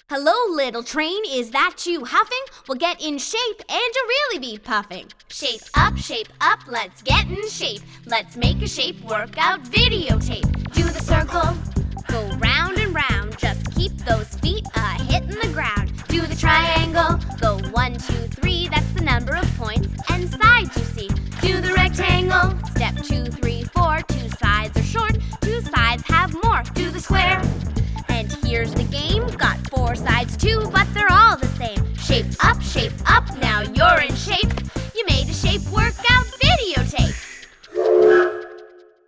Hello, little train, is that you huffing? Well, get in shape and you'll really be puffing. Shape up, let's get in shape. Let's make a shape workout videotape. Do the circle, go round and round. Just keep those feet hitting the ground. Do the triangle, go 1, 2, 3. That's the number of points and sides you see. Do the rectangle, step 2, 3, 4. 2 sides are short, 2 sides have more. Do the square, and here's the game. Got 4 sides too, but they're all the same. Shape up, now you're in shape.